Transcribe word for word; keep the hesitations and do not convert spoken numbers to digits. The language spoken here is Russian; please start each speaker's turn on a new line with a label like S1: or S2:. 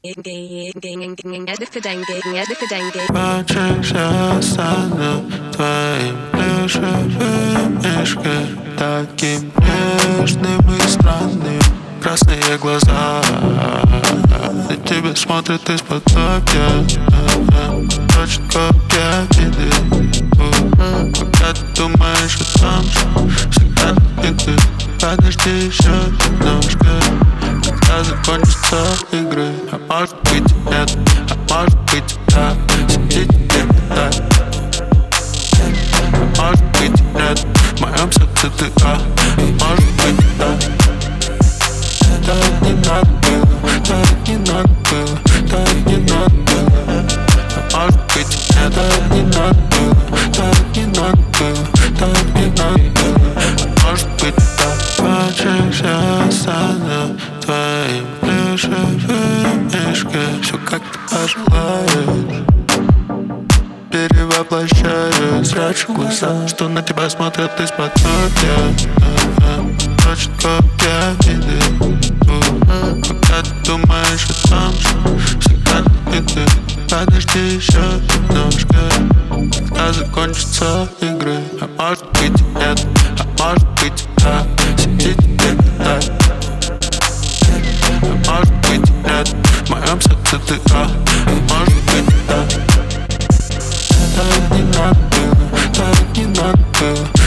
S1: Хочешь, я стану твоим плюшевым мишкой, таким нежным и странным. Красные глаза на тебя смотрят из-под лобья, точно как я видел. Пока ты думаешь о том, что всегда и ты. Подожди еще немножко, когда закончатся игры. А может быть и нет, а может быть и да. Сидеть где-то так. А может быть и нет, в моем сердце ты а. А может быть и да. Так не надо было, так не надо было, так не надо было. А может быть и нет, так не надо было, так не надо было, так не надо было. А может быть и да. Хочешь, я стану твоим плюшевым мишкой, все как ты пожелаешь. Перевоплощаю, зрачь глаза, что на тебя смотрят из-под лобья. Точно как я видел. Пока ты думаешь о том, что всегда и ты. Подожди еще немножко, когда закончатся игры. А может быть и нет, а может быть и да. Сидеть где-то так. А может быть и нет, в моем сердце ты а. А может быть и да. Так не надо было, так не надо было.